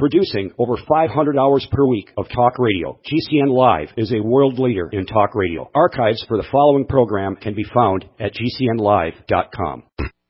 Producing over 500 hours per week of talk radio, GCN Live is a world leader in talk radio. Archives for the following program can be found at GCNlive.com.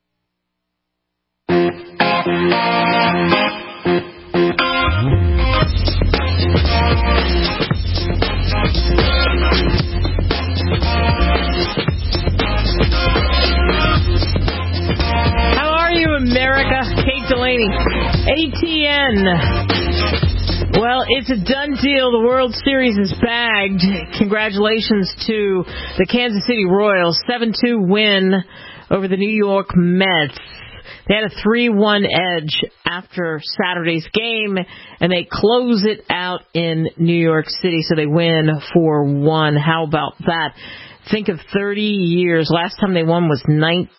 How are you, America? Kate Delaney, ATN. Well, it's a done deal. The World Series is bagged. Congratulations to the Kansas City Royals. 7-2 win over the New York Mets. They had a 3-1 edge after Saturday's game, and they close it out in New York City, so they win 4-1. How about that? Think of 30 years. Last time they won was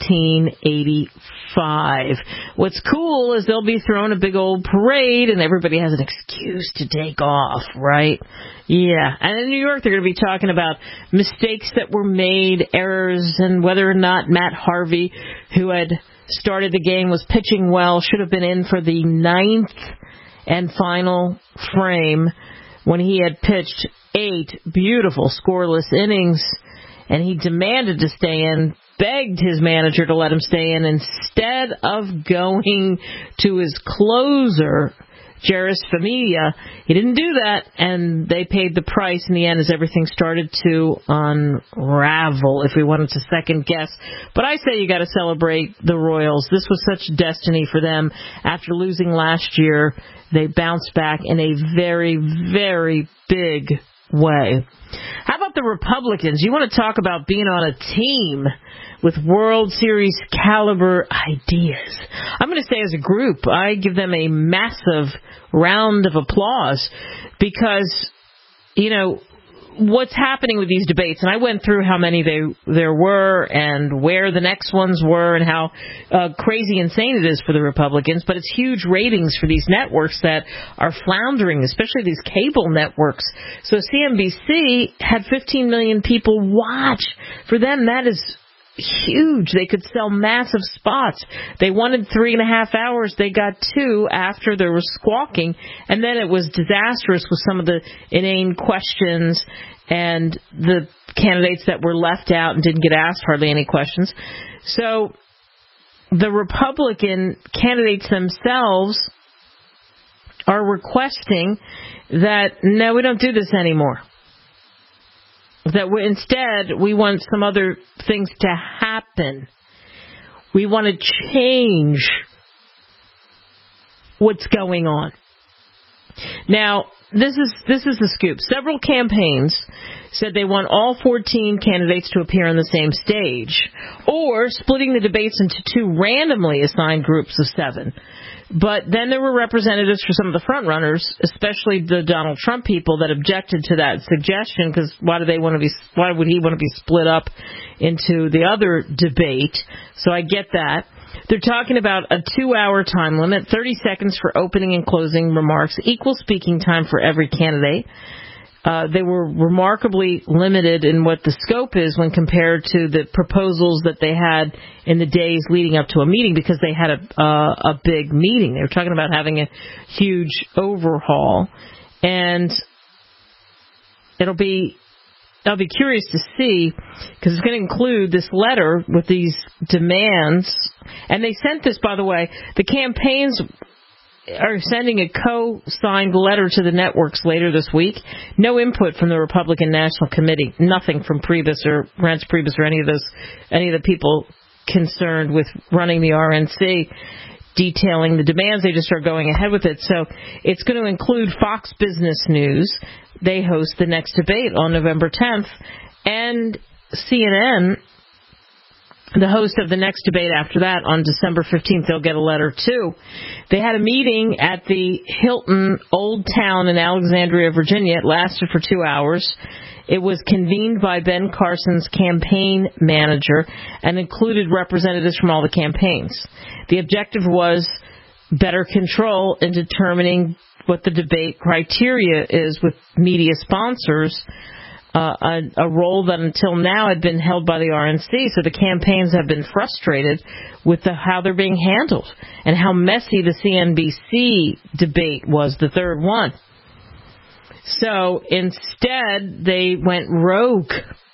1985. What's cool is they'll be throwing a big old parade, and everybody has an excuse to take off, right? Yeah. And in New York, they're going to be talking about mistakes that were made, errors, and whether or not Matt Harvey, who had started the game, was pitching well, should have been in for the 9th and final frame when he had pitched 8 beautiful scoreless innings. And he demanded to stay in, begged his manager to let him stay in instead of going to his closer, Jeurys Familia. He didn't do that, and they paid the price in the end as everything started to unravel, if we wanted to second guess. But I say you got to celebrate the Royals. This was such destiny for them. After losing last year, they bounced back in a very, very big way. How about the Republicans? You want to talk about being on a team with World Series caliber ideas. I'm going to say as a group, I give them a massive round of applause because, you know, what's happening with these debates, and I went through how many there were and where the next ones were and how crazy insane it is for the Republicans, but it's huge ratings for these networks that are floundering, especially these cable networks. So CNBC had 15 million people watch. For them, that is huge. They could sell massive spots. They wanted 3.5 hours. They got 2 after there was squawking, and then it was disastrous with some of the inane questions and the candidates that were left out and didn't get asked hardly any questions. So the Republican candidates themselves are requesting that, no, we don't do this anymore. That instead, we want some other things to happen. We want to change what's going on. Now, this is the scoop. Several campaigns said they want all 14 candidates to appear on the same stage, or splitting the debates into 2 randomly assigned groups of 7. But then there were representatives for some of the front runners, especially the Donald Trump people, that objected to that suggestion because why would he want to be split up into the other debate? So I get that. They're talking about a 2-hour time limit, 30 seconds for opening and closing remarks, equal speaking time for every candidate. They were remarkably limited in what the scope is when compared to the proposals that they had in the days leading up to a meeting, because they had a big meeting. They were talking about having a huge overhaul, and I'll be curious to see, because it's going to include this letter with these demands. And they sent this, by the way, the campaigns are sending a co-signed letter to the networks later this week. No input from the Republican National Committee. Nothing from Priebus or Reince Priebus or any of the people concerned with running the RNC detailing the demands. They just are going ahead with it. So it's going to include Fox Business News. They host the next debate on November 10th. And CNN, the host of the next debate after that, on December 15th, they'll get a letter too. They had a meeting at the Hilton Old Town in Alexandria, Virginia. It lasted for 2 hours. It was convened by Ben Carson's campaign manager and included representatives from all the campaigns. The objective was better control in determining what the debate criteria is with media sponsors. a role that until now had been held by the RNC. So the campaigns have been frustrated with how they're being handled and how messy the CNBC debate was, the third one. So instead, they went rogue.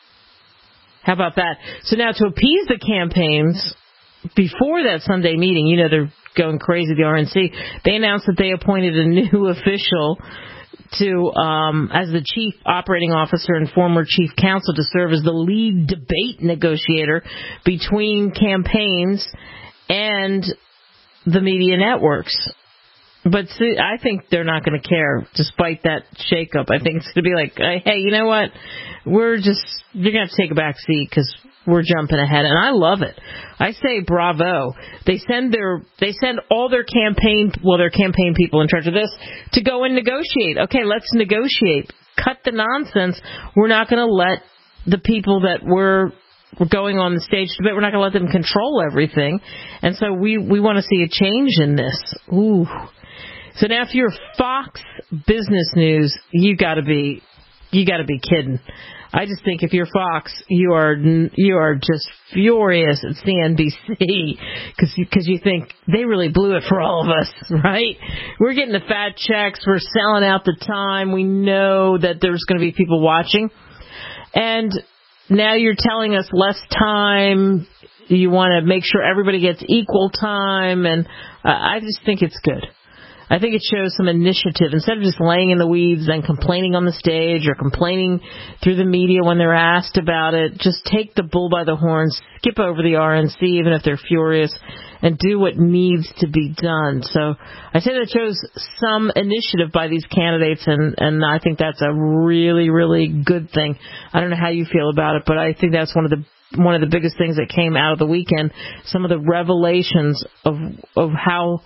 How about that? So now to appease the campaigns, before that Sunday meeting, they're going crazy, the RNC, they announced that they appointed a new official to as the chief operating officer and former chief counsel to serve as the lead debate negotiator between campaigns and the media networks. But see, I think they're not going to care, despite that shakeup. I think it's going to be like, hey, you know what? You're going to have to take a back seat because we're jumping ahead. And I love it. I say bravo. They send all their campaign people in charge of this to go and negotiate. Okay, let's negotiate. Cut the nonsense. We're not going to let the people that we're going on the stage debate, we're not going to let them control everything. And so we want to see a change in this. Ooh. So now if you're Fox Business News, you got to be kidding. I just think if you're Fox, you are just furious at CNBC because you think they really blew it for all of us, right? We're getting the fat checks, we're selling out the time, we know that there's going to be people watching, and now you're telling us less time. You want to make sure everybody gets equal time, and I just think it's good. I think it shows some initiative. Instead of just laying in the weeds and complaining on the stage or complaining through the media when they're asked about it, just take the bull by the horns, skip over the RNC even if they're furious, and do what needs to be done. So I say that shows some initiative by these candidates, and I think that's a really, really good thing. I don't know how you feel about it, but I think that's one of the biggest things that came out of the weekend, some of the revelations of how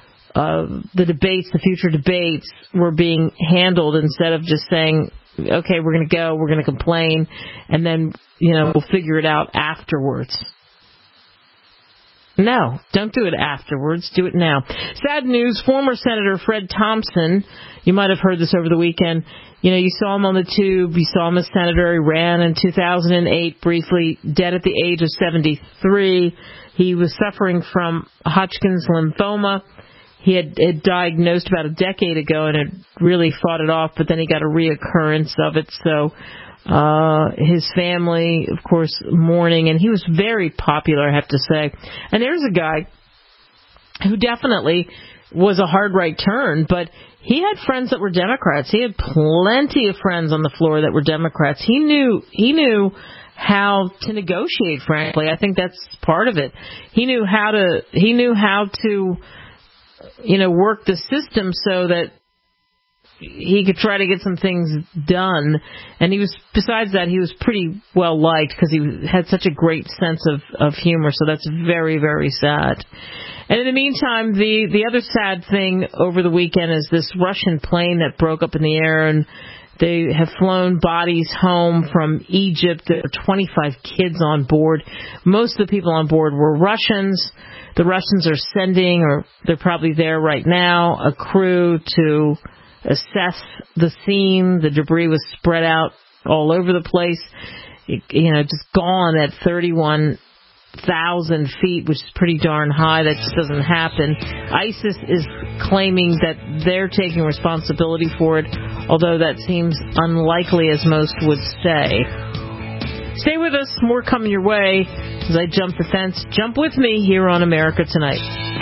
the future debates were being handled, instead of just saying, okay, we're going to complain, and then, we'll figure it out afterwards. No, don't do it afterwards. Do it now. Sad news, former Senator Fred Thompson, you might have heard this over the weekend. You saw him on the tube. You saw him as senator. He ran in 2008, briefly, dead at the age of 73. He was suffering from Hodgkin's lymphoma. He had diagnosed about a decade ago and had really fought it off, but then he got a reoccurrence of it. So his family, of course, mourning, and he was very popular, I have to say. And there's a guy who definitely was a hard right turn, but he had friends that were Democrats. He had plenty of friends on the floor that were Democrats. He knew how to negotiate, frankly. I think that's part of it. He knew how to work the system so that he could try to get some things done. And besides that, he was pretty well liked because he had such a great sense of humor. So that's very, very sad. And in the meantime, the other sad thing over the weekend is this Russian plane that broke up in the air, and they have flown bodies home from Egypt. There are 25 kids on board. Most of the people on board were Russians. The Russians are sending, or they're probably there right now, a crew to assess the scene. The debris was spread out all over the place, just gone at 31,000 feet, which is pretty darn high. That just doesn't happen. ISIS is claiming that they're taking responsibility for it, although that seems unlikely, as most would say. Stay with us. More coming your way as I jump the fence. Jump with me here on America Tonight.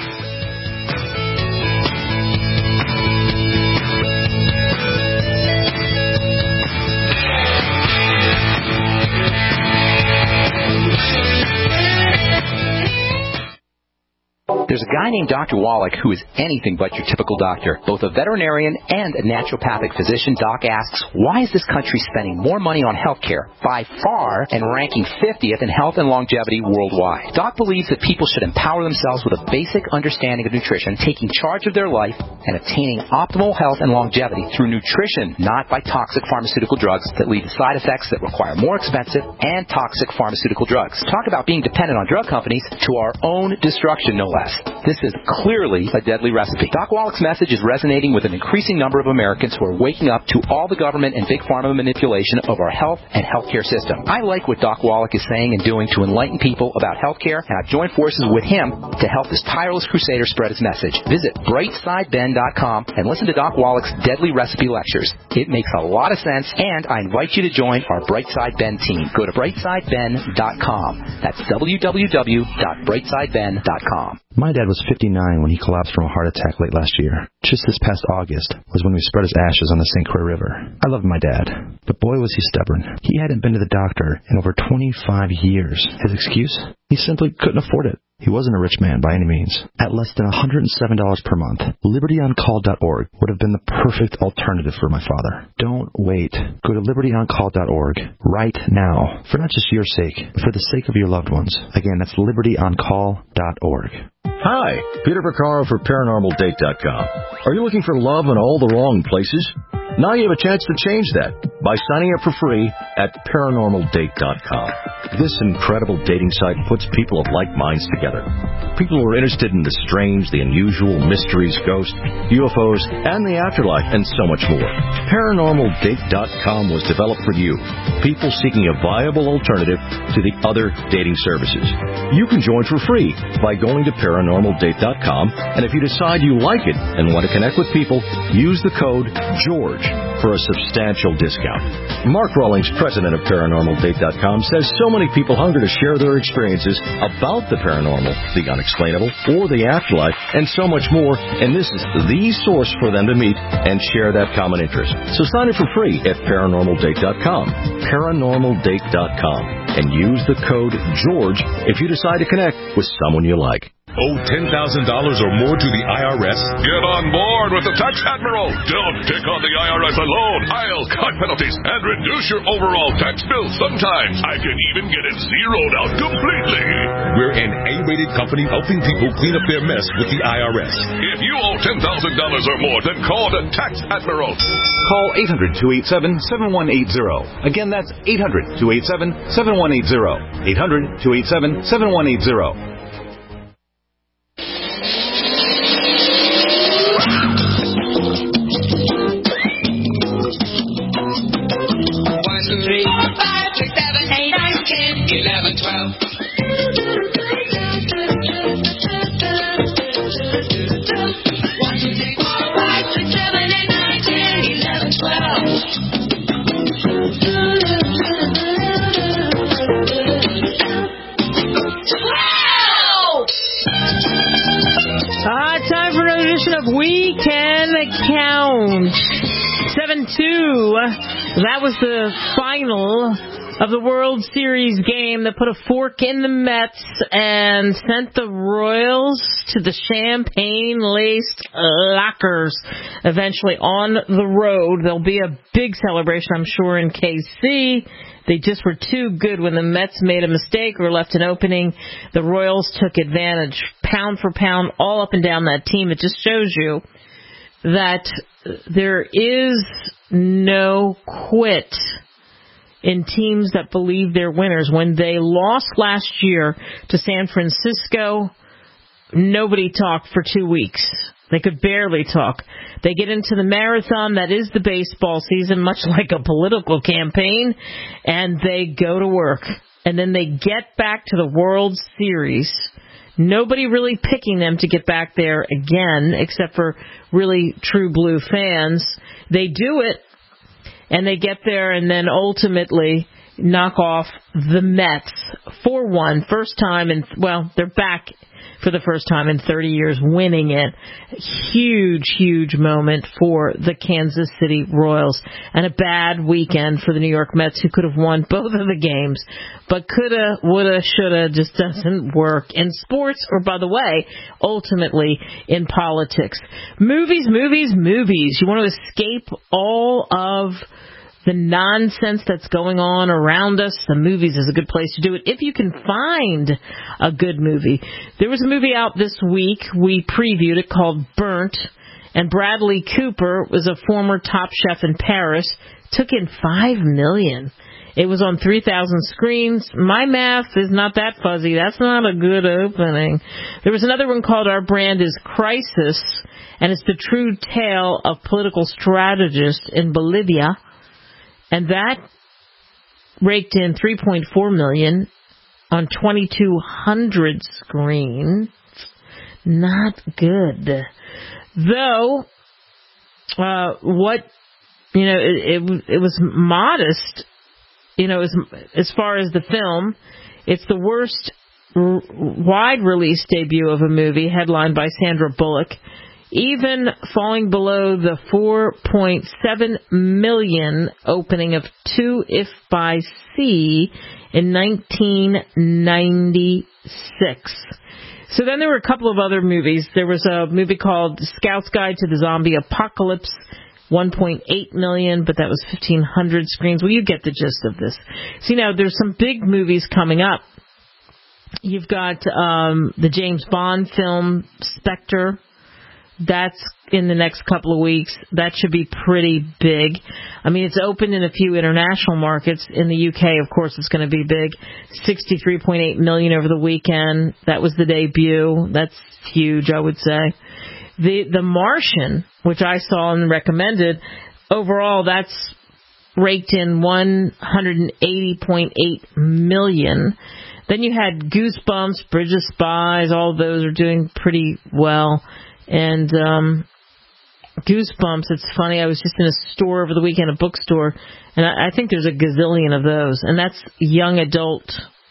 There's a guy named Dr. Wallach who is anything but your typical doctor. Both a veterinarian and a naturopathic physician, Doc asks, why is this country spending more money on health care by far and ranking 50th in health and longevity worldwide? Doc believes that people should empower themselves with a basic understanding of nutrition, taking charge of their life, and attaining optimal health and longevity through nutrition, not by toxic pharmaceutical drugs that lead to side effects that require more expensive and toxic pharmaceutical drugs. Talk about being dependent on drug companies to our own destruction, no less. This is clearly a deadly recipe. Doc Wallach's message is resonating with an increasing number of Americans who are waking up to all the government and big pharma manipulation of our health and healthcare system. I like what Doc Wallach is saying and doing to enlighten people about healthcare, and I've joined forces with him to help this tireless crusader spread his message. Visit brightsideben.com and listen to Doc Wallach's deadly recipe lectures. It makes a lot of sense, and I invite you to join our Brightside Ben team. Go to brightsideben.com. That's www.brightsideben.com. My dad was 59 when he collapsed from a heart attack late last year. Just this past August was when we spread his ashes on the St. Croix River. I loved my dad, but boy was he stubborn. He hadn't been to the doctor in over 25 years. His excuse? He simply couldn't afford it. He wasn't a rich man by any means. At less than $107 per month, LibertyOnCall.org would have been the perfect alternative for my father. Don't wait. Go to LibertyOnCall.org right now, for not just your sake, but for the sake of your loved ones. Again, that's LibertyOnCall.org. Hi, Peter Vaccaro for ParanormalDate.com. Are you looking for love in all the wrong places? Now you have a chance to change that by signing up for free at ParanormalDate.com. This incredible dating site puts people of like minds together. People who are interested in the strange, the unusual, mysteries, ghosts, UFOs, and the afterlife, and so much more. ParanormalDate.com was developed for you, people seeking a viable alternative to the other dating services. You can join for free by going to ParanormalDate.com, and if you decide you like it and want to connect with people, use the code GEORGE for a substantial discount. Mark Rawlings, president of ParanormalDate.com, says so many people hunger to share their experiences about the paranormal, the unexplainable, or the afterlife, and so much more, and this is the source for them to meet and share that common interest. So sign up for free at ParanormalDate.com, ParanormalDate.com, and use the code GEORGE if you decide to connect with someone you like. Owe $10,000 or more to the IRS? Get on board with the Tax Admiral. Don't pick on the IRS alone. I'll cut penalties and reduce your overall tax bill. Sometimes I can even get it zeroed out completely. We're an A-rated company helping people clean up their mess with the IRS. If you owe $10,000 or more, then call the Tax Admiral. Call 800-287-7180. Again, that's 800-287-7180. 800-287-7180. Time for another edition of We Can Count. 7-2. That was the final of the World Series game that put a fork in the Mets and sent the Royals to the champagne-laced lockers, eventually on the road. There'll be a big celebration, I'm sure, in KC. They just were too good when the Mets made a mistake or left an opening. The Royals took advantage, pound for pound, all up and down that team. It just shows you that there is no quit in teams that believe they're winners. When they lost last year to San Francisco, nobody talked for 2 weeks. They could barely talk. They get into the marathon that is the baseball season, much like a political campaign, and they go to work. And then they get back to the World Series. Nobody really picking them to get back there again, except for really true blue fans. They do it, and they get there, and then ultimately knock off the Mets 4-1. First time, and well, they're back for the first time in 30 years, winning it. Huge, huge moment for the Kansas City Royals. And a bad weekend for the New York Mets, who could have won both of the games. But coulda, woulda, shoulda just doesn't work in sports, or, by the way, ultimately in politics. Movies. You want to escape all of the nonsense that's going on around us. The movies is a good place to do it if you can find a good movie. There was a movie out this week. We previewed it called Burnt, and Bradley Cooper was a former top chef in Paris. Took in $5 million. It was on 3,000 screens. My math is not that fuzzy. That's not a good opening. There was another one called Our Brand is Crisis, and it's the true tale of political strategists in Bolivia. And that raked in $3.4 million on 2,200 screens. Not good. Though, it was modest, as far as the film. It's the worst wide release debut of a movie, headlined by Sandra Bullock, even falling below the $4.7 million opening of Two If by Sea in 1996. So then there were a couple of other movies. There was a movie called Scout's Guide to the Zombie Apocalypse, $1.8 million, but that was 1,500 screens. Well, you get the gist of this. See, now there's some big movies coming up. You've got the James Bond film Spectre. That's in the next couple of weeks. That should be pretty big. I mean, it's opened in a few international markets. In the UK, of course, it's going to be big. $63.8 million over the weekend. That was the debut. That's huge, I would say. The Martian, which I saw and recommended, overall that's raked in $180.8 million. Then you had Goosebumps, Bridge of Spies. All of those are doing pretty well. And Goosebumps, it's funny, I was just in a store over the weekend, a bookstore, and I think there's a gazillion of those. And that's young adult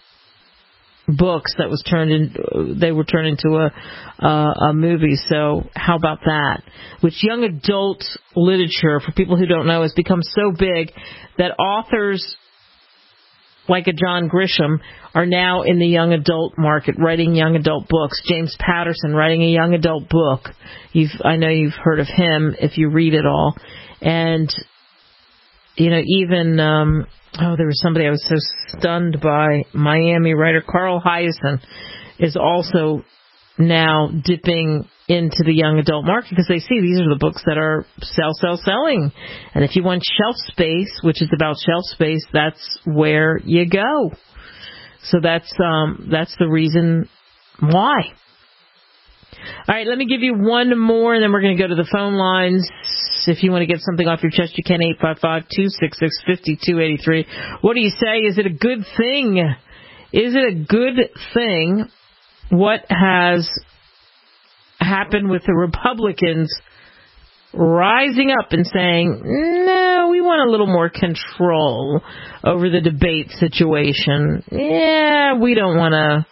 books that they were turned into a movie. So how about that? Which young adult literature, for people who don't know, has become so big that authors like a John Grisham are now in the young adult market writing young adult books. James Patterson writing a young adult book. I know you've heard of him if you read it all. And even there was somebody I was so stunned by. Miami writer Carl Hiaasen is also now dipping into the young adult market because they see these are the books that are selling. And if you want shelf space, which is about shelf space, that's where you go. So that's the reason why. All right, let me give you one more, and then we're going to go to the phone lines. If you want to get something off your chest, you can, 855-266-5283. What do you say? Is it a good thing? Is it a good thing what has happened with the Republicans rising up and saying, no, we want a little more control over the debate situation. Yeah, we don't want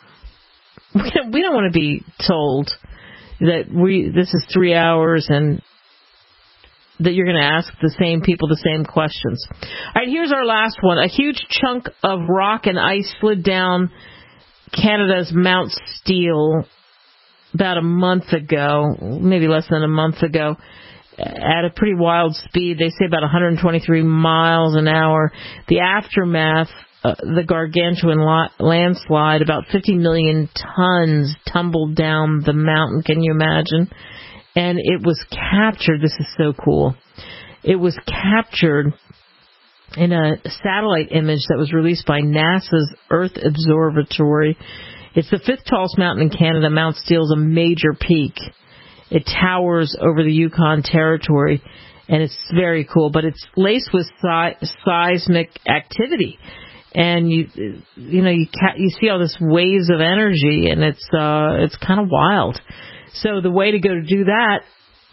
to be told that this is 3 hours and that you're going to ask the same people the same questions. All right, here's our last one. A huge chunk of rock and ice slid down Canada's Mount Steele about a month ago, maybe less than a month ago, at a pretty wild speed. They say about 123 miles an hour. The aftermath, the gargantuan landslide, about 50 million tons tumbled down the mountain. Can you imagine? And it was captured. This is so cool. It was captured in a satellite image that was released by NASA's Earth Observatory. It's the fifth tallest mountain in Canada. Mount Steele is a major peak. It towers over the Yukon Territory, and it's very cool. But it's laced with seismic activity, and you see all this waves of energy, and it's kind of wild. So the way to go to do that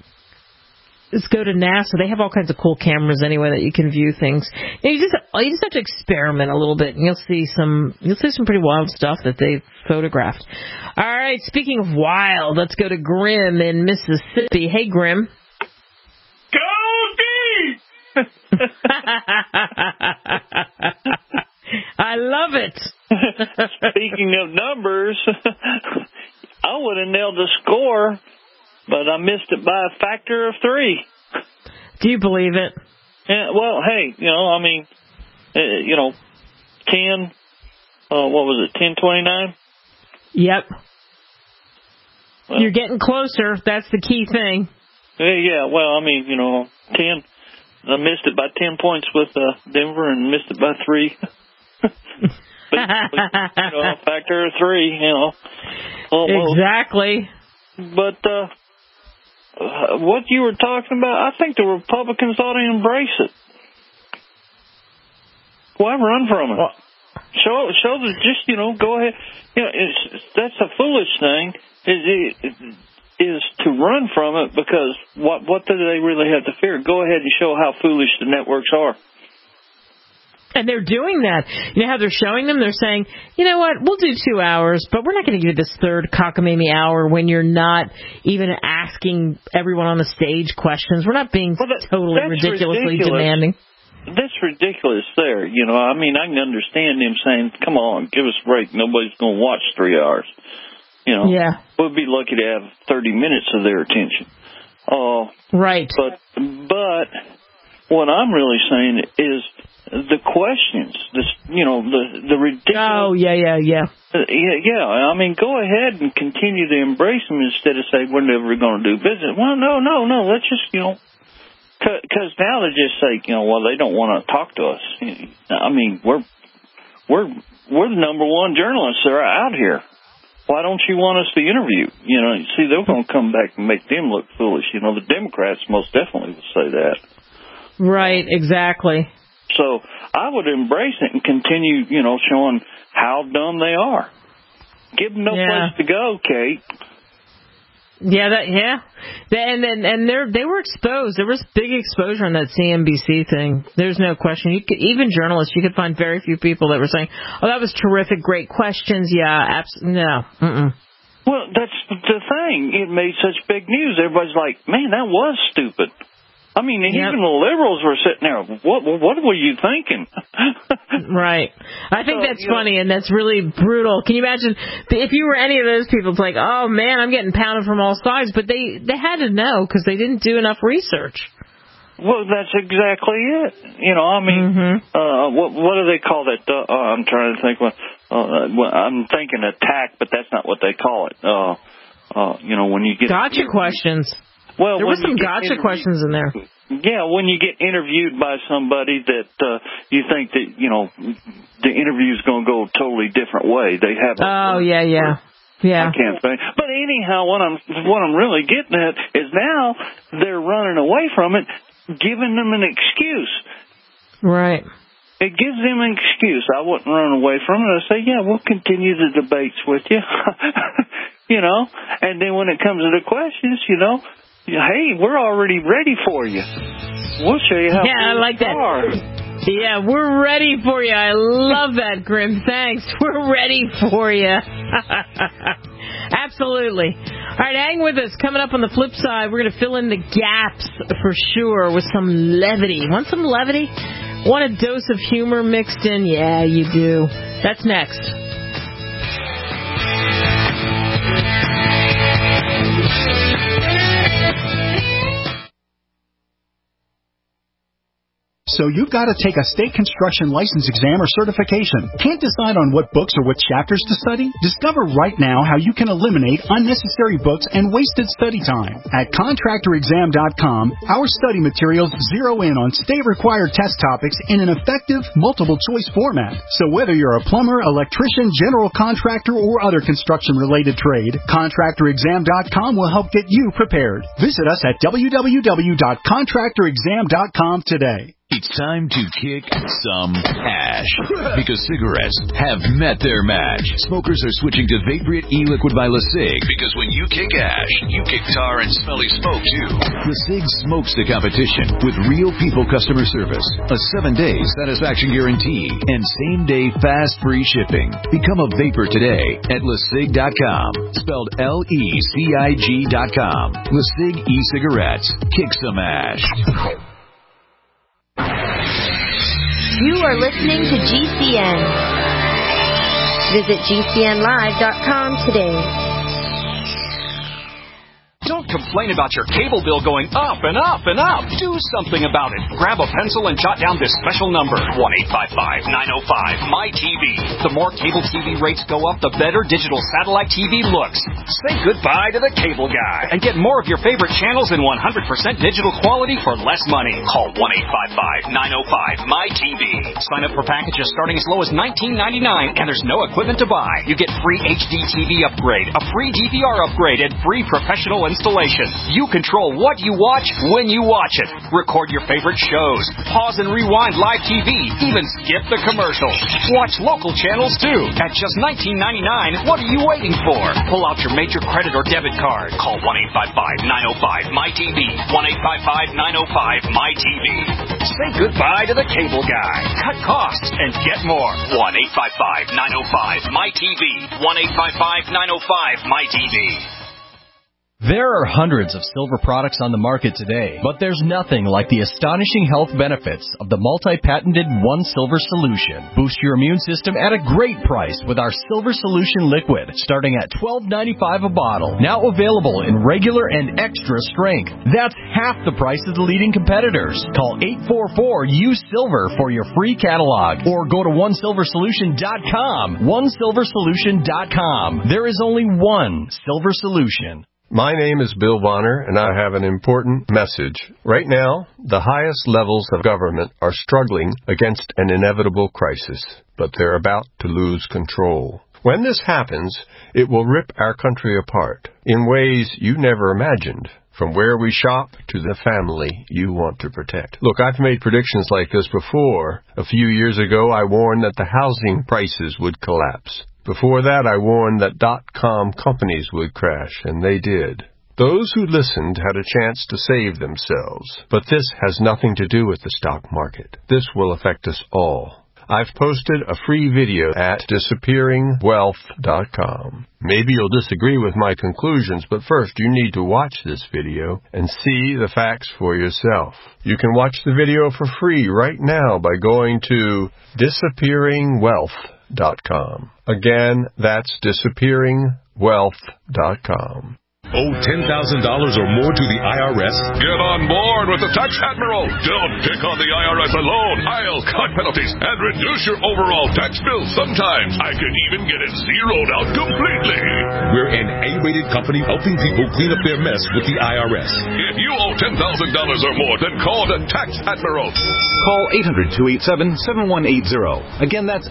is go to NASA. They have all kinds of cool cameras anyway that you can view things. And you just have to experiment a little bit, and you'll see some pretty wild stuff that they've photographed. All right, speaking of wild, let's go to Grim in Mississippi. Hey, Grim. Go deep! I love it. Speaking of numbers, I would have nailed the score, but I missed it by a factor of 3. Do you believe it? Yeah, well, hey, 10, what was it, 10:29? Yep. Well, you're getting closer. That's the key thing. Yeah, well, 10, I missed it by 10 points with Denver and missed it by 3. Basically, a factor of 3, almost. Exactly. But what you were talking about, I think the Republicans ought to embrace it. Why run from it? Show that just, go ahead. That's a foolish thing. Is to run from it, because what do they really have to fear? Go ahead and show how foolish the networks are. And they're doing that. You know how they're showing them? They're saying, you know what, we'll do 2 hours, but we're not going to give you this third cockamamie hour when you're not even asking everyone on the stage questions. We're not being totally ridiculously demanding. That's ridiculous there. I can understand them saying, come on, give us a break. Nobody's going to watch 3 hours. Yeah. We'll be lucky to have 30 minutes of their attention. Right. But what I'm really saying is the questions, the ridiculous. Oh, yeah. Yeah, go ahead and continue to embrace them instead of saying we're never going to do business. Well, no. Let's just, because now they just say, well, they don't want to talk to us. We're the number one journalists that are out here. Why don't you want us to interview? See, they're going to come back and make them look foolish. The Democrats most definitely will say that. Right, exactly. So I would embrace it and continue, showing how dumb they are. Give them no place to go, Kate. Yeah, and they were exposed. There was big exposure on that CNBC thing. There's no question. Even journalists, you could find very few people that were saying, "Oh, that was terrific, great questions." Yeah, no. Well, that's the thing. It made such big news. Everybody's like, "Man, that was stupid." Even the liberals were sitting there. What were you thinking? Right. I think that's funny, and that's really brutal. Can you imagine if you were any of those people? It's like, oh man, I'm getting pounded from all sides. But they had to know because they didn't do enough research. Well, that's exactly it. What do they call that? I'm trying to think. I'm thinking attack, but that's not what they call it. When you get gotcha questions. Well, there were some gotcha questions in there. Yeah, when you get interviewed by somebody that you think that the interview's going to go a totally different way. They have. Yeah. I can't think. But anyhow, what I'm really getting at is now they're running away from it, giving them an excuse. Right. It gives them an excuse. I wouldn't run away from it. I'd say, yeah, we'll continue the debates with you. And then when it comes to the questions, hey, we're already ready for you. We'll show you how. Yeah, I like that. Yeah, we're ready for you. I love that, Grim. Thanks. We're ready for you. Absolutely. All right, hang with us. Coming up on the flip side, we're going to fill in the gaps for sure with some levity. Want some levity? Want a dose of humor mixed in? Yeah, you do. That's next. So you've got to take a state construction license exam or certification. Can't decide on what books or what chapters to study? Discover right now how you can eliminate unnecessary books and wasted study time. At contractorexam.com, our study materials zero in on state-required test topics in an effective, multiple-choice format. So whether you're a plumber, electrician, general contractor, or other construction-related trade, contractorexam.com will help get you prepared. Visit us at www.contractorexam.com today. It's time to kick some ash because cigarettes have met their match. Smokers are switching to Vaporite e-liquid by LeSig because when you kick ash, you kick tar and smelly smoke too. LeSig smokes the competition with real people customer service, a 7-day satisfaction guarantee, and same-day fast free shipping. Become a vapor today at LeSig.com, spelled LECIG.com. LeSig e-cigarettes. Kick some ash. You are listening to GCN. Visit GCNlive.com today. Don't complain about your cable bill going up and up and up. Do something about it. Grab a pencil and jot down this special number, 1-855-905-MY-TV. The more cable TV rates go up, the better digital satellite TV looks. Say goodbye to the cable guy and get more of your favorite channels in 100% digital quality for less money. Call 1-855-905-MY-TV. Sign up for packages starting as low as $19.99, and there's no equipment to buy. You get free HD TV upgrade, a free DVR upgrade, and free professional installation. You control what you watch when you watch it. Record your favorite shows, pause and rewind live TV, even skip the commercials. Watch local channels too at just $19.99. What are you waiting for? Pull out your major credit or debit card. Call 1-855-905-MY-TV. 1-855-905-MY-TV. Say goodbye to the cable guy. Cut costs and get more. 1-855-905-MY-TV. 1-855-905-MY-TV. There are hundreds of silver products on the market today, but there's nothing like the astonishing health benefits of the multi-patented One Silver Solution. Boost your immune system at a great price with our Silver Solution Liquid, starting at $12.95 a bottle. Now available in regular and extra strength. That's half the price of the leading competitors. Call 844-U-SILVER for your free catalog, or go to OneSilverSolution.com. OneSilverSolution.com. There is only one Silver Solution. My name is Bill Bonner, and I have an important message. Right now, the highest levels of government are struggling against an inevitable crisis, but they're about to lose control. When this happens, it will rip our country apart in ways you never imagined, from where we shop to the family you want to protect. Look, I've made predictions like this before. A few years ago, I warned that the housing prices would collapse. Before that, I warned that .com companies would crash, and they did. Those who listened had a chance to save themselves. But this has nothing to do with the stock market. This will affect us all. I've posted a free video at disappearingwealth.com. Maybe you'll disagree with my conclusions, but first you need to watch this video and see the facts for yourself. You can watch the video for free right now by going to disappearingwealth.com. Again, that's disappearingwealth.com. Owe $10,000 or more to the IRS? Get on board with the Tax Admiral. Don't pick on the IRS alone. I'll cut penalties and reduce your overall tax bill. Sometimes I can even get it zeroed out completely. We're an A-rated company helping people clean up their mess with the IRS. If you owe $10,000 or more, then call the Tax Admiral. Call 800-287-7180. Again, that's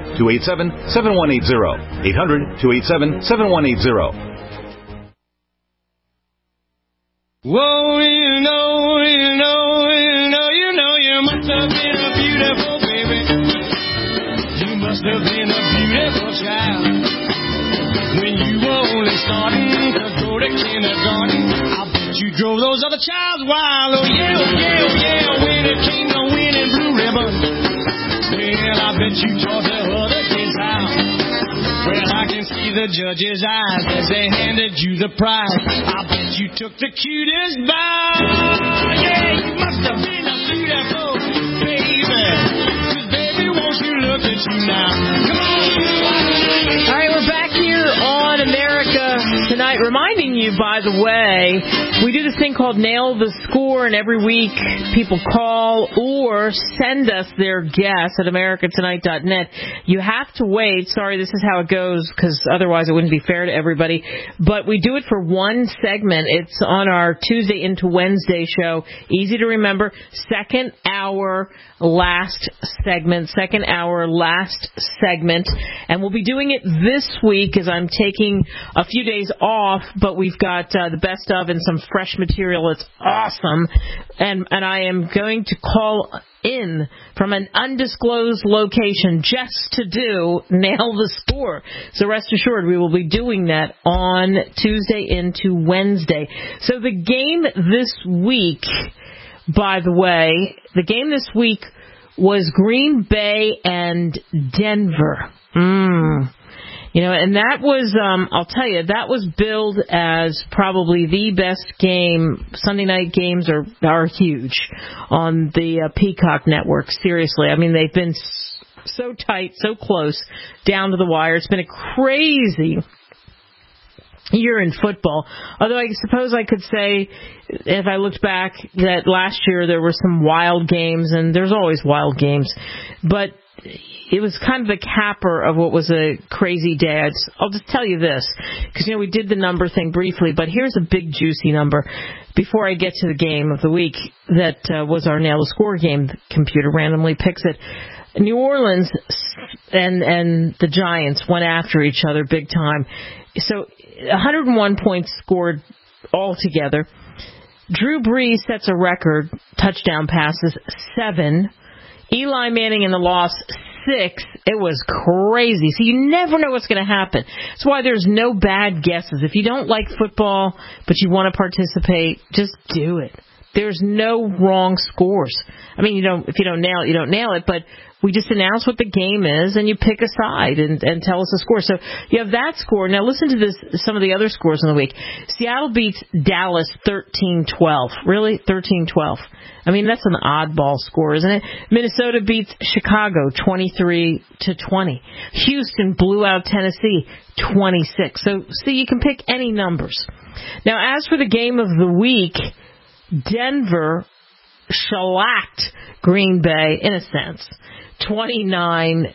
800-287-7180. 800-287-7180. Whoa, you must have been a beautiful baby. You must have been a beautiful child. When you were only starting to go to kindergarten, I bet you drove those other childs wild. Oh yeah, oh yeah, oh yeah, when it came to winning blue ribbon. Well, I bet you taught the other kids how. Well, I can see the judge's eyes as they handed you the prize. I bet you took the cutest bow. Yeah, you must have been a beautiful baby. 'Cause baby, won't you look at you now? Come on. All right, we're back here on America Tonight, reminding you, by the way, we do this thing called Nail the Score, and every week people call or send us their guess at americatonight.net. You have to wait. Sorry, this is how it goes, because otherwise it wouldn't be fair to everybody. But we do it for one segment. It's on our Tuesday into Wednesday show. Easy to remember. Second hour, last segment. And we'll be doing it this week as I'm taking a few days off, but we've got the best of and some fresh material. It's awesome. And I am going to call in from an undisclosed location just to do Nail the Score. So rest assured, we will be doing that on Tuesday into Wednesday. So the game this week, by the way, was Green Bay and Denver. You know, and that was, I'll tell you, that was billed as probably the best game. Sunday night games are huge on the Peacock network. Seriously. I mean, they've been so tight, so close, down to the wire. It's been a crazy year in football. Although I suppose I could say, if I looked back, that last year there were some wild games, and there's always wild games. But it was kind of the capper of what was a crazy day. I'll just tell you this, because, we did the number thing briefly, but here's a big, juicy number before I get to the game of the week that was our Nail the Score game. The computer randomly picks it. New Orleans and the Giants went after each other big time. So 101 points scored altogether. Drew Brees sets a record, touchdown passes, 7. Eli Manning in the loss, 6. It was crazy. So you never know what's going to happen. That's why there's no bad guesses. If you don't like football, but you want to participate, just do it. There's no wrong scores. I mean, if you don't nail it, you don't nail it, but we just announce what the game is, and you pick a side and tell us the score. So you have that score. Now listen to some of the other scores in the week. Seattle beats Dallas 13-12. Really? 13-12. I mean, that's an oddball score, isn't it? Minnesota beats Chicago 23-20. Houston blew out Tennessee 26. So see, you can pick any numbers. Now, as for the game of the week, Denver shellacked Green Bay, in a sense, 29-10.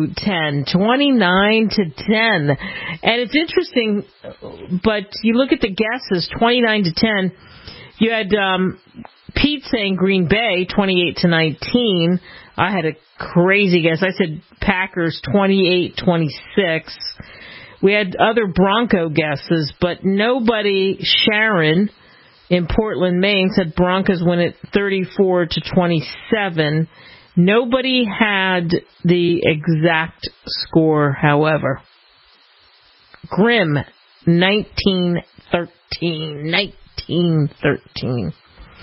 29-10. And it's interesting, but you look at the guesses, 29-10. You had Pete saying Green Bay 28-19. I had a crazy guess. I said Packers 28-26. We had other Bronco guesses, but nobody, Sharon in Portland, Maine, said Broncos win it 34-27. Nobody had the exact score, however. Grim, 19-13. 19-13.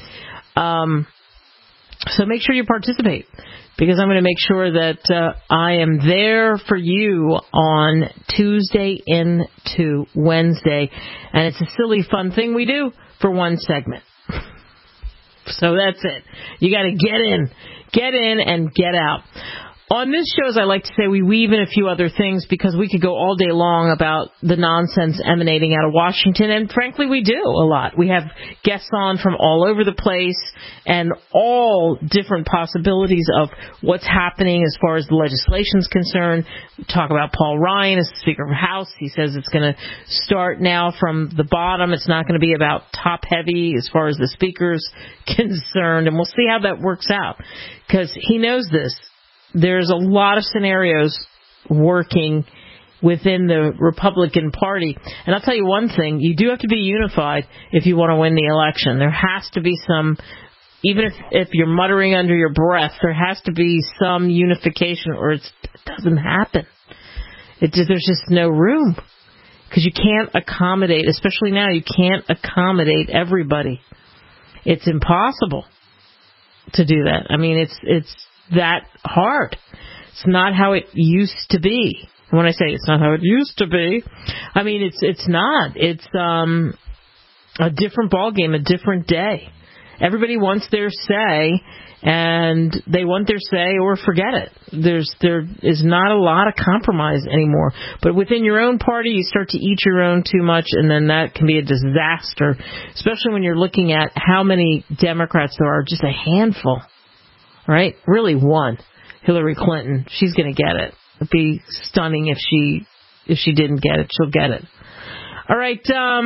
So make sure you participate, because I'm going to make sure that I am there for you on Tuesday into Wednesday. And it's a silly, fun thing we do for one segment. So that's it. You got to get in and get out. On this show, as I like to say, we weave in a few other things because we could go all day long about the nonsense emanating out of Washington, and frankly, we do a lot. We have guests on from all over the place and all different possibilities of what's happening as far as the legislation is concerned. We talk about Paul Ryan as the Speaker of the House. He says it's going to start now from the bottom. It's not going to be about top-heavy as far as the Speaker's concerned, and we'll see how that works out because he knows this. There's a lot of scenarios working within the Republican Party. And I'll tell you one thing, you do have to be unified if you want to win the election. There has to be some, even if you're muttering under your breath, there has to be some unification or it doesn't happen. There's just no room. Because you can't accommodate, especially now, you can't accommodate everybody. It's impossible to do that. I mean, it's that hard. It's not how it used to be. And when I say it's not how it used to be, I mean it's not. It's a different ballgame, a different day. Everybody wants their say, and they want their say or forget it. There is not a lot of compromise anymore. But within your own party, you start to eat your own too much, and then that can be a disaster, especially when you're looking at how many Democrats there are, just a handful. Right? Really one. Hillary Clinton. She's going to get it. It'd be stunning if she didn't get it. She'll get it. All right.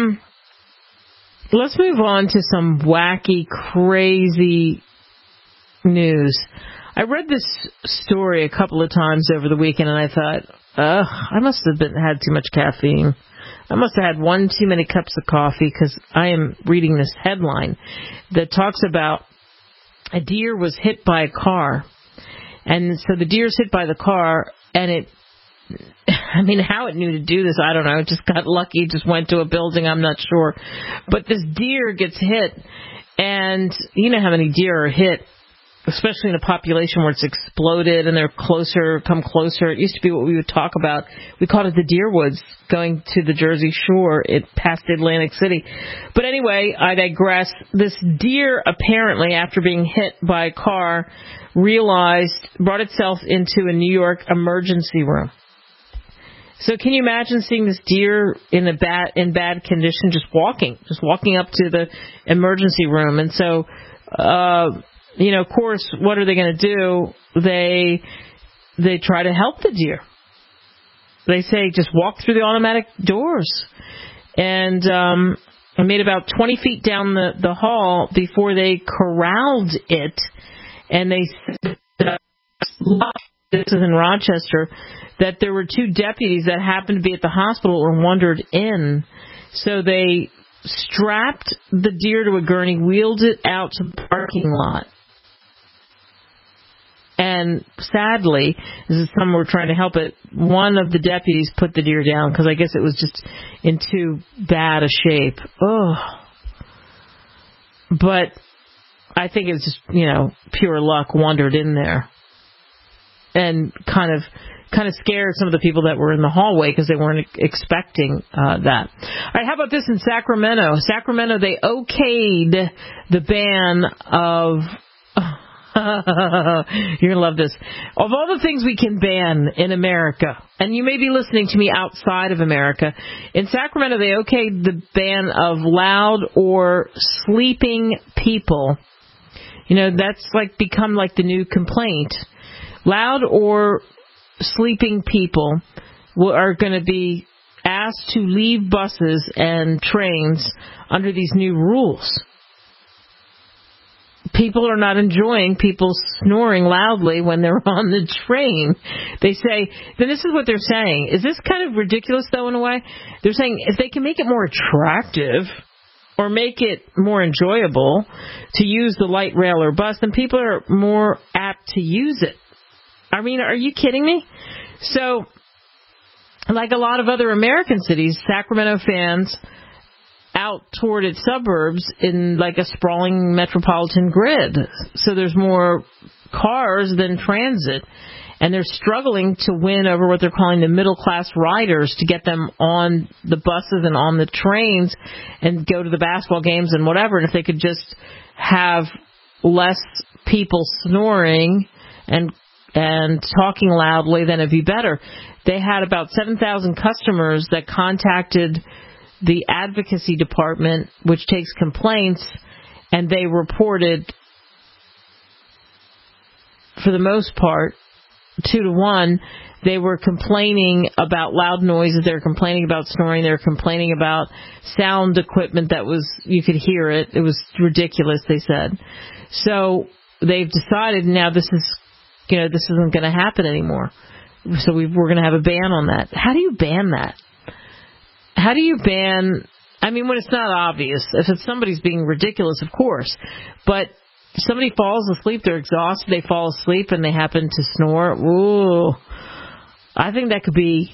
Let's move on to some wacky, crazy news. I read this story a couple of times over the weekend, and I thought, I must have had too much caffeine. I must have had one too many cups of coffee because I am reading this headline that talks about a deer was hit by a car, and so the deer's hit by the car, and how it knew to do this, I don't know. It just got lucky, just went to a building, I'm not sure. But this deer gets hit, and you know how many deer are hit, especially in a population where it's exploded and they're come closer. It used to be what we would talk about. We called it the deer woods, going to the Jersey Shore past Atlantic City. But anyway, I digress. This deer, apparently, after being hit by a car, brought itself into a New York emergency room. So can you imagine seeing this deer in bad condition, just walking up to the emergency room? And so, of course, what are they going to do? They try to help the deer. They say just walk through the automatic doors. And I made about 20 feet down the hall before they corralled it. And they said, this is in Rochester, that there were 2 deputies that happened to be at the hospital or wandered in. So they strapped the deer to a gurney, wheeled it out to the parking lot. And sadly, this is someone were trying to help it, one of the deputies put the deer down because I guess it was just in too bad a shape. Oh. But I think it was just, pure luck, wandered in there. And kind of scared some of the people that were in the hallway because they weren't expecting that. All right, how about this in Sacramento? Sacramento, they okayed the ban of... You're going to love this. Of all the things we can ban in America, and you may be listening to me outside of America, in Sacramento they okayed the ban of loud or sleeping people. That's become like the new complaint. Loud or sleeping people are going to be asked to leave buses and trains under these new rules. People are not enjoying people snoring loudly when they're on the train. They say, then this is what they're saying. Is this kind of ridiculous, though, in a way? They're saying if they can make it more attractive or make it more enjoyable to use the light rail or bus, then people are more apt to use it. I mean, are you kidding me? So, like a lot of other American cities, Sacramento fans out toward its suburbs in like a sprawling metropolitan grid. So there's more cars than transit. And they're struggling to win over what they're calling the middle-class riders to get them on the buses and on the trains and go to the basketball games and whatever. And if they could just have less people snoring and talking loudly, then it'd be better. They had about 7,000 customers that contacted the advocacy department, which takes complaints, and they reported, for the most part, 2-to-1, they were complaining about loud noises, they were complaining about snoring, they were complaining about sound equipment that was, you could hear it. It was ridiculous, they said. So they've decided now this isn't going to happen anymore. So we're going to have a ban on that. How do you ban that? How do you ban, I mean, when it's not obvious, if it's somebody's being ridiculous, of course, but somebody falls asleep, they're exhausted, they fall asleep, and they happen to snore, ooh, I think that could be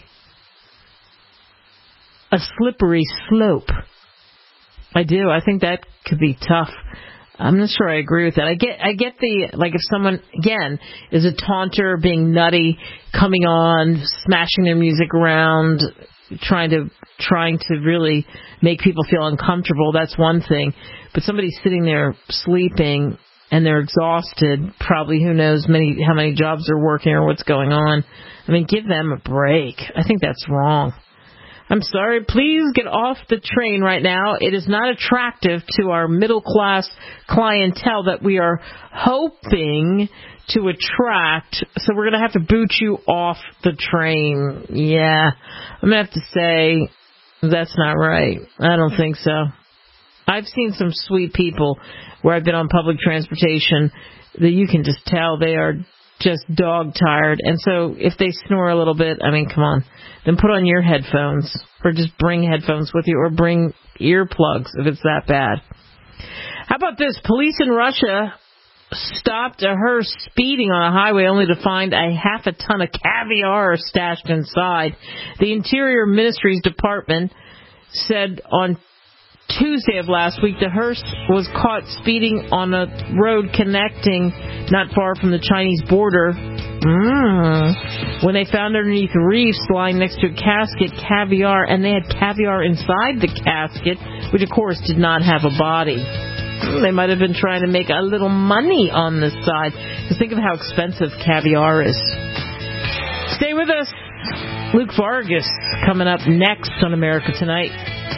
a slippery slope. I do. I think that could be tough. I'm not sure I agree with that. I get the, like, if someone, again, is a taunter, being nutty, coming on, smashing their music around, trying to really make people feel uncomfortable, that's one thing. But somebody sitting there sleeping and they're exhausted, probably who knows how many jobs they're working or what's going on. I mean, give them a break. I think that's wrong. I'm sorry, please get off the train right now. It is not attractive to our middle-class clientele that we are hoping to attract, so we're going to have to boot you off the train. Yeah, I'm going to have to say that's not right. I don't think so. I've seen some sweet people where I've been on public transportation that you can just tell they are just dog-tired. And so if they snore a little bit, I mean, come on. Then put on your headphones or just bring headphones with you or bring earplugs if it's that bad. How about this? Police in Russia stopped a hearse speeding on a highway only to find a half a ton of caviar stashed inside. The Interior Ministry's department said on Tuesday of last week the hearse was caught speeding on a road connecting not far from the Chinese border. When they found underneath reefs lying next to a casket caviar, and they had caviar inside the casket, which of course did not have a body. They might have been trying to make a little money on this side. Just think of how expensive caviar is. Stay with us. Luke Vargas coming up next on America Tonight.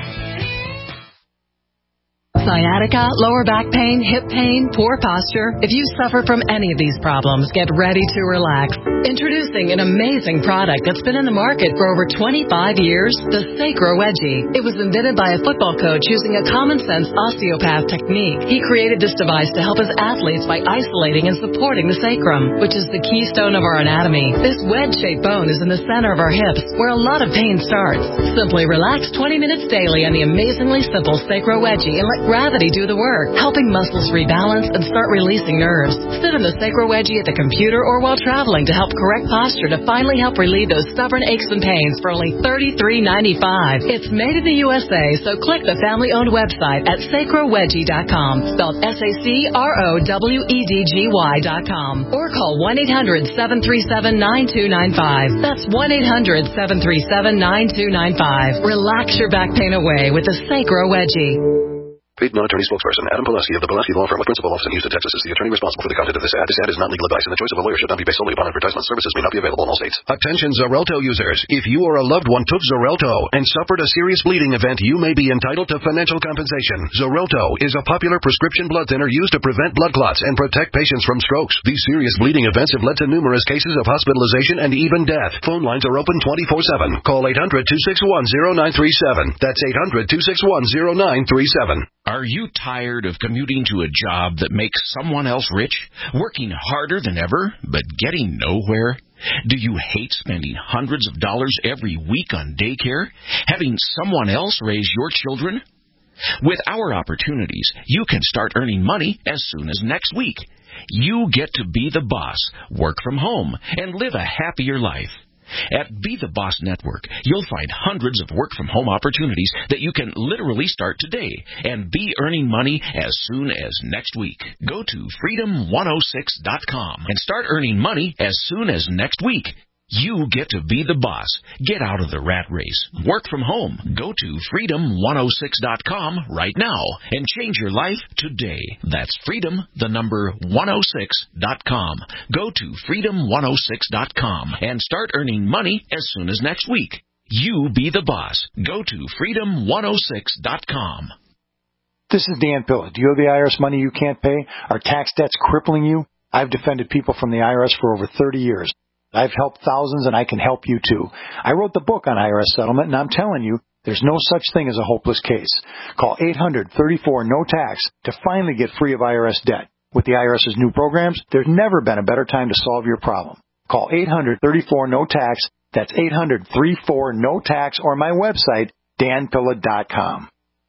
Sciatica, lower back pain, hip pain, poor posture. If you suffer from any of these problems, get ready to relax. Introducing an amazing product that's been in the market for over 25 years, the Sacro Wedgie. It was invented by a football coach using a common-sense osteopath technique. He created this device to help his athletes by isolating and supporting the sacrum, which is the keystone of our anatomy. This wedge-shaped bone is in the center of our hips, where a lot of pain starts. Simply relax 20 minutes daily on the amazingly simple Sacro Wedgie and let gravity do the work, helping muscles rebalance and start releasing nerves. Sit in the Sacro Wedgie at the computer or while traveling to help correct posture to finally help relieve those stubborn aches and pains for only $33.95. It's made in the USA, so click the family-owned website at sacrowedgie.com, spelled SACROWEDGY.com, or call 1-800-737-9295. That's 1-800-737-9295. Relax your back pain away with the Sacro Wedgie. Paid non-attorney spokesperson Adam Pulaski of the Pulaski Law Firm with principal office in Houston, Texas is the attorney responsible for the content of this ad. This ad is not legal advice, and the choice of a lawyer should not be based solely upon advertisement. Services may not be available in all states. Attention Xarelto users. If you or a loved one took Xarelto and suffered a serious bleeding event, you may be entitled to financial compensation. Xarelto is a popular prescription blood thinner used to prevent blood clots and protect patients from strokes. These serious bleeding events have led to numerous cases of hospitalization and even death. Phone lines are open 24/7. Call 800-261-0937. That's 800-261-0937. Are you tired of commuting to a job that makes someone else rich, working harder than ever, but getting nowhere? Do you hate spending hundreds of dollars every week on daycare, having someone else raise your children? With our opportunities, you can start earning money as soon as next week. You get to be the boss, work from home, and live a happier life. At Be the Boss Network, you'll find hundreds of work-from-home opportunities that you can literally start today and be earning money as soon as next week. Go to freedom106.com and start earning money as soon as next week. You get to be the boss. Get out of the rat race. Work from home. Go to freedom106.com right now and change your life today. That's freedom106.com. Go to freedom106.com and start earning money as soon as next week. You be the boss. Go to freedom106.com. This is Dan Pilla. Do you have the IRS money you can't pay? Are tax debts crippling you? I've defended people from the IRS for over 30 years. I've helped thousands, and I can help you, too. I wrote the book on IRS settlement, and I'm telling you, there's no such thing as a hopeless case. Call 800-34-NO-TAX to finally get free of IRS debt. With the IRS's new programs, there's never been a better time to solve your problem. Call 800-34-NO-TAX. That's 800-34-NO-TAX, or my website, danpilla.com.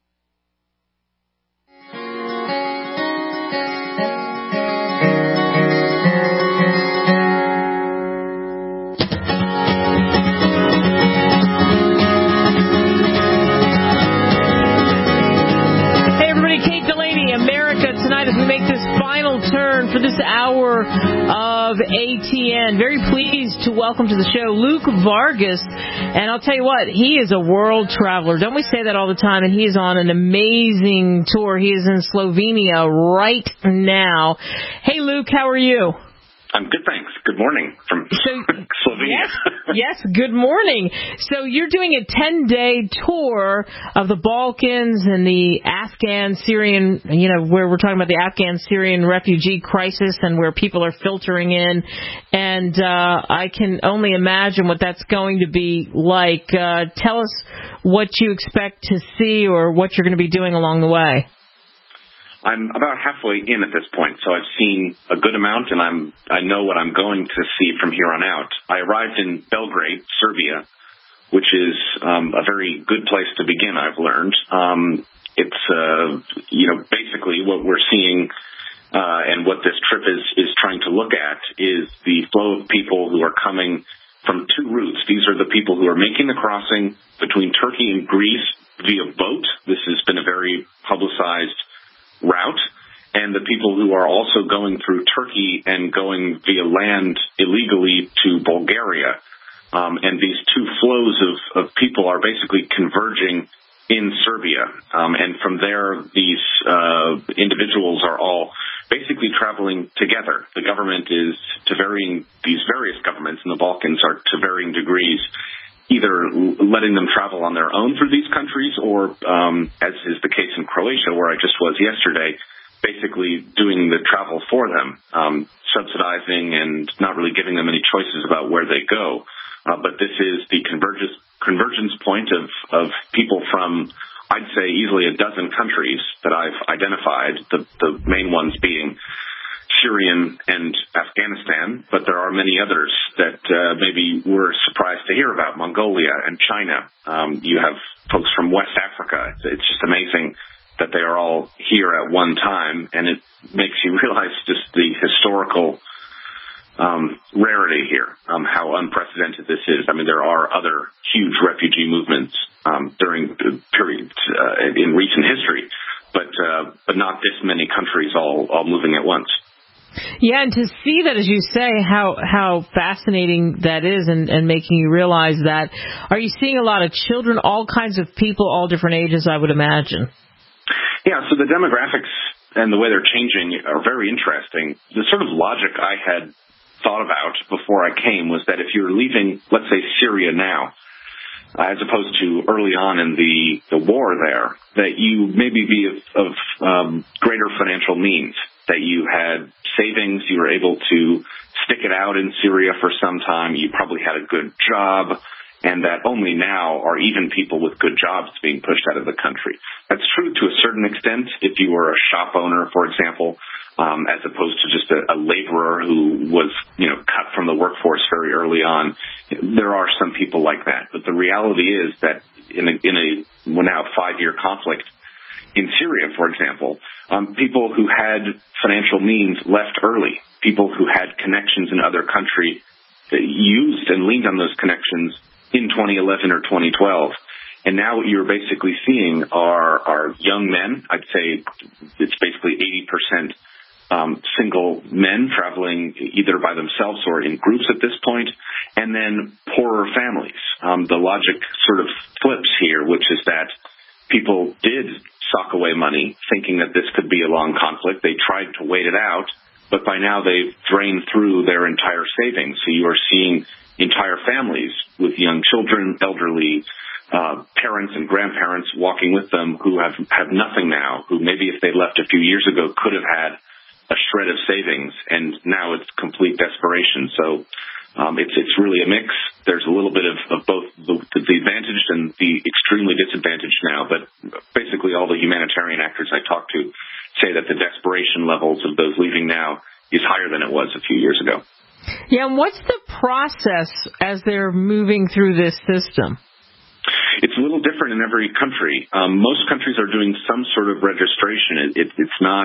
For this hour of ATN. Very pleased to welcome to the show Luke Vargas. And I'll tell you what, he is a world traveler. Don't we say that all the time? And he is on an amazing tour. He is in Slovenia right now. Hey, Luke, how are you? I'm good, thanks. Good morning from Slovenia. Yes, good morning. So you're doing a 10-day tour of the Balkans and the Afghan-Syrian, where we're talking about the Afghan-Syrian refugee crisis and where people are filtering in. And I can only imagine what that's going to be like. Tell us what you expect to see or what you're going to be doing along the way. I'm about halfway in at this point, so I've seen a good amount, and I know what I'm going to see from here on out. I arrived in Belgrade, Serbia, which is a very good place to begin, I've learned. It's basically what we're seeing and what this trip is trying to look at is the flow of people who are coming from two routes. These are the people who are making the crossing between Turkey and Greece via boat. This has been a very publicized route, and the people who are also going through Turkey and going via land illegally to Bulgaria. And these two flows of people are basically converging in Serbia. And from there, these individuals are all basically traveling together. The government is these various governments in the Balkans are to varying degrees either letting them travel on their own through these countries or, as is the case in Croatia, where I just was yesterday, basically doing the travel for them, subsidizing and not really giving them any choices about where they go. But this is the convergence point of people from, I'd say, easily a dozen countries that I've identified, the main ones being Syria and Afghanistan, but there are many others that maybe we're surprised to hear about, Mongolia and China. You have folks from West Africa. It's just amazing that they are all here at one time, and it makes you realize just the historical rarity here, how unprecedented this is. I mean, there are other huge refugee movements during periods in recent history, but not this many countries all moving at once. Yeah, and to see that, as you say, how fascinating that is and making you realize that. Are you seeing a lot of children, all kinds of people, all different ages, I would imagine? Yeah, so the demographics and the way they're changing are very interesting. The sort of logic I had thought about before I came was that if you're leaving, let's say, Syria now, as opposed to early on in the war there, that you maybe be of greater financial means, that you had savings, you were able to stick it out in Syria for some time, you probably had a good job, and that only now are even people with good jobs being pushed out of the country. That's true to a certain extent if you were a shop owner, for example, as opposed to just a laborer who was, cut from the workforce very early on. There are some people like that, but the reality is that in a now 5-year conflict in Syria, for example, people who had financial means left early. People who had connections in other countries used and leaned on those connections in 2011 or 2012. And now what you're basically seeing are young men. I'd say it's basically 80% single men traveling either by themselves or in groups at this point, and then poorer families. The logic sort of flips here, which is that people did sock away money thinking that this could be a long conflict. They tried to wait it out, but by now they've drained through their entire savings. So you are seeing entire families with young children, elderly parents and grandparents walking with them who have nothing now, who maybe if they left a few years ago could have had a shred of savings, and now it's complete desperation. So it's really a mix. There's a little bit of both the advantaged and the extremely disadvantaged now, but basically all the humanitarian actors I talk to say that the desperation levels of those leaving now is higher than it was a few years ago. Yeah, and what's the process as they're moving through this system? It's a little different in every country. Most countries are doing some sort of registration. It's not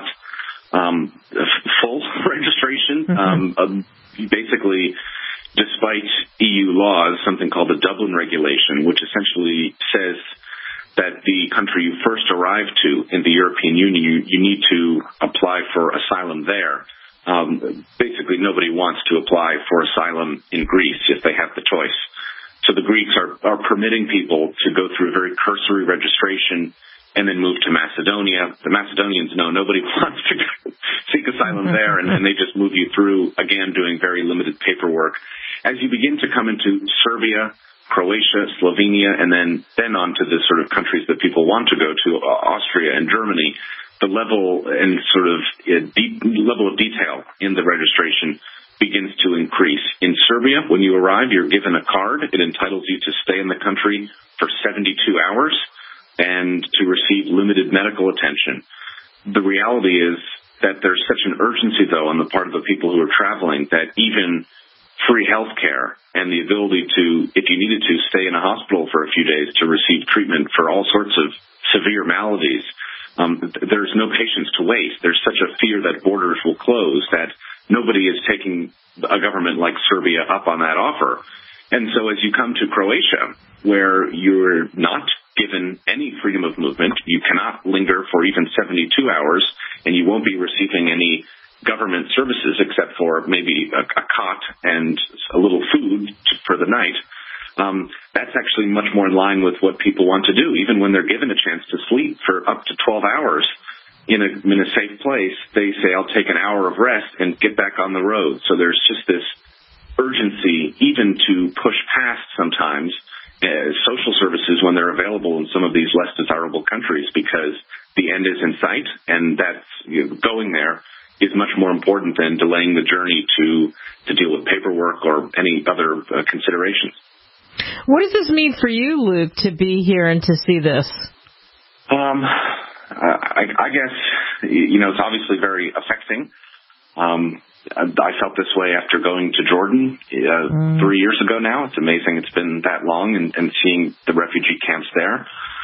full registration. Basically, despite EU laws, something called the Dublin Regulation, which essentially says that the country you first arrive to in the European Union, you need to apply for asylum there. Basically, nobody wants to apply for asylum in Greece if they have the choice. So the Greeks are permitting people to go through a very cursory registration and then move to Macedonia. The Macedonians know nobody wants to seek asylum there, and they just move you through, again, doing very limited paperwork. As you begin to come into Serbia, Croatia, Slovenia, and then on to the sort of countries that people want to go to, Austria and Germany, the level and sort of level of detail in the registration begins to increase. In Serbia, when you arrive, you're given a card. It entitles you to stay in the country for 72 hours and to receive limited medical attention. The reality is that there's such an urgency, though, on the part of the people who are traveling that even free health care and the ability to, if you needed to, stay in a hospital for a few days to receive treatment for all sorts of severe maladies, there's no patience to wait. There's such a fear that borders will close that nobody is taking a government like Serbia up on that offer. And so as you come to Croatia, where you're not given any freedom of movement, you cannot linger for even 72 hours, and you won't be receiving any government services except for maybe a cot and a little food for the night, that's actually much more in line with what people want to do. Even when they're given a chance to sleep for up to 12 hours, in a safe place, they say, I'll take an hour of rest and get back on the road. So there's just this urgency even to push past sometimes social services when they're available in some of these less desirable countries, because the end is in sight, and that's going there is much more important than delaying the journey to deal with paperwork or any other considerations. What does this mean for you, Luke, to be here and to see this? I guess, it's obviously very affecting. I felt this way after going to Jordan 3 years ago now. It's amazing it's been that long, and seeing the refugee camps there.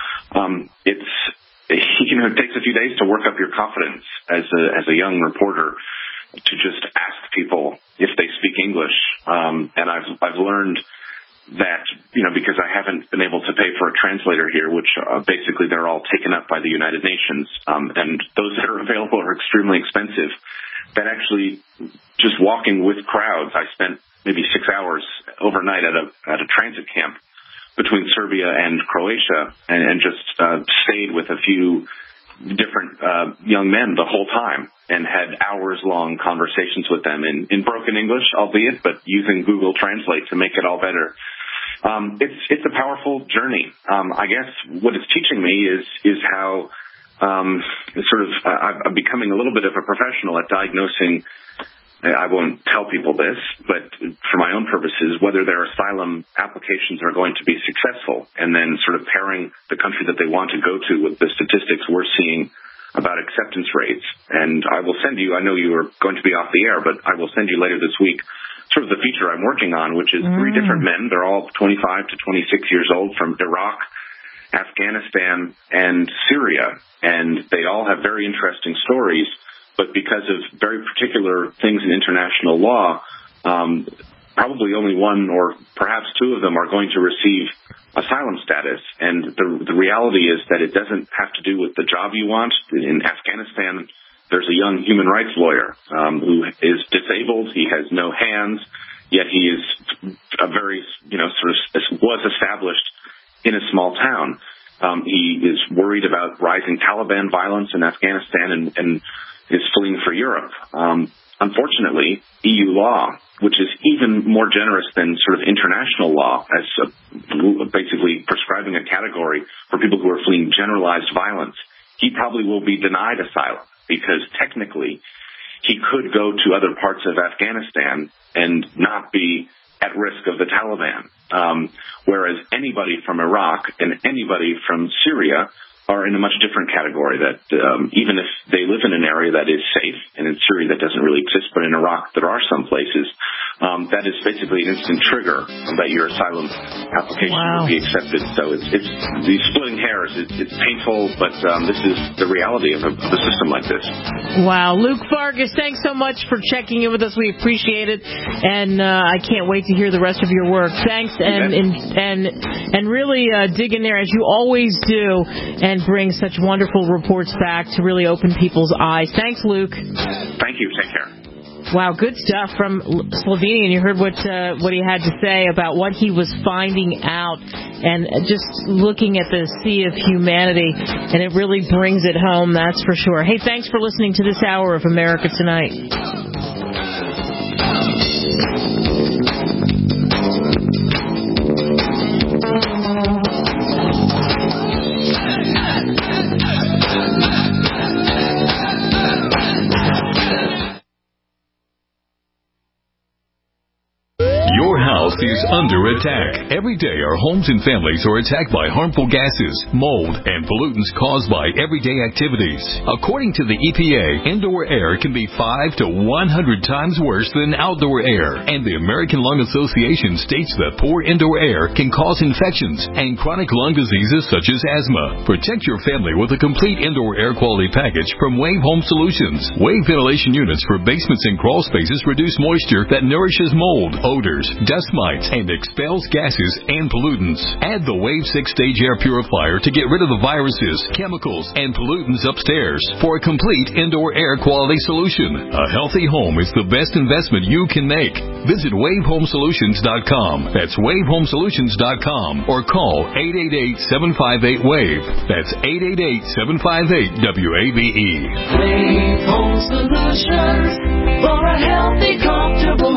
It takes a few days to work up your confidence as a young reporter to just ask people if they speak English. And I've learned that, because I haven't been able to pay for a translator here, which basically they're all taken up by the United Nations, and those that are available are extremely expensive, that actually just walking with crowds, I spent maybe 6 hours overnight at a transit camp between Serbia and Croatia, and just stayed with a few different young men the whole time, and had hours-long conversations with them in broken English, albeit, but using Google Translate to make it all better. It's a powerful journey. I guess what it's teaching me is how I'm becoming a little bit of a professional at diagnosing. I won't tell people this, but for my own purposes, whether their asylum applications are going to be successful, and then sort of pairing the country that they want to go to with the statistics we're seeing about acceptance rates. And I will send you, I know you are going to be off the air, but I will send you later this week sort of the feature I'm working on, which is 3 different men. They're all 25 to 26 years old from Iraq, Afghanistan, and Syria. And they all have very interesting stories. But because of very particular things in international law, probably only one or perhaps two of them are going to receive asylum status. And the reality is that it doesn't have to do with the job you want. In Afghanistan, there's a young human rights lawyer who is disabled. He has no hands, yet he is a very, was established in a small town. He is worried about rising Taliban violence in Afghanistan and is fleeing for Europe. Unfortunately, EU law, which is even more generous than sort of international law, as basically prescribing a category for people who are fleeing generalized violence, he probably will be denied asylum, because technically he could go to other parts of Afghanistan and not be at risk of the Taliban. Whereas anybody from Iraq and anybody from Syria are in a much different category, that even if they live in an area that is safe, and in Syria that doesn't really exist, but in Iraq there are some places, that is basically an instant trigger that your asylum application will be accepted. So it's these splitting hairs. It's painful, but this is the reality of a system like this. Wow. Luke Vargas, thanks so much for checking in with us. We appreciate it, and I can't wait to hear the rest of your work. Thanks, and really dig in there, as you always do, and bring such wonderful reports back to really open people's eyes. Thanks, Luke. Thank you. Take care. Wow, good stuff from Slovenia. And you heard what he had to say about what he was finding out, and just looking at the sea of humanity, and it really brings it home, that's for sure. Hey, thanks for listening to this hour of America Tonight. Is under attack. Every day our homes and families are attacked by harmful gases, mold, and pollutants caused by everyday activities. According to the EPA, indoor air can be 5 to 100 times worse than outdoor air, and the American Lung Association states that poor indoor air can cause infections and chronic lung diseases such as asthma. Protect your family with a complete indoor air quality package from Wave Home Solutions. Wave ventilation units for basements and crawl spaces reduce moisture that nourishes mold, odors, dust mites and expels gases and pollutants. Add the Wave 6-stage air purifier to get rid of the viruses, chemicals, and pollutants upstairs for a complete indoor air quality solution. A healthy home is the best investment you can make. Visit WaveHomeSolutions.com. That's WaveHomeSolutions.com or call 888-758-WAVE. That's 888-758-WAVE. Wave Home Solutions for a healthy, comfortable